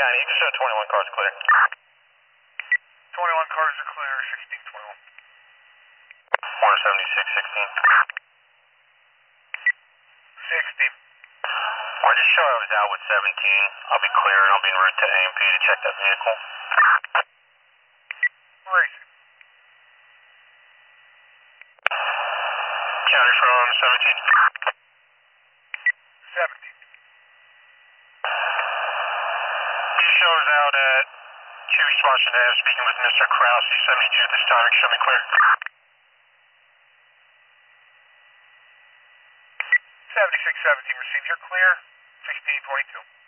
County, you can show 21 cars clear. 21 cars are clear, 1621. 176, 60. I just show I was out with 17. I'll be clear and I'll be en route to AMP to check that vehicle. Racing. County from 17. 17. He shows out at Q Washington Ave speaking with Mr. Krause. He's 72 this time. Show me clear. 7617, receive your clear, 1622.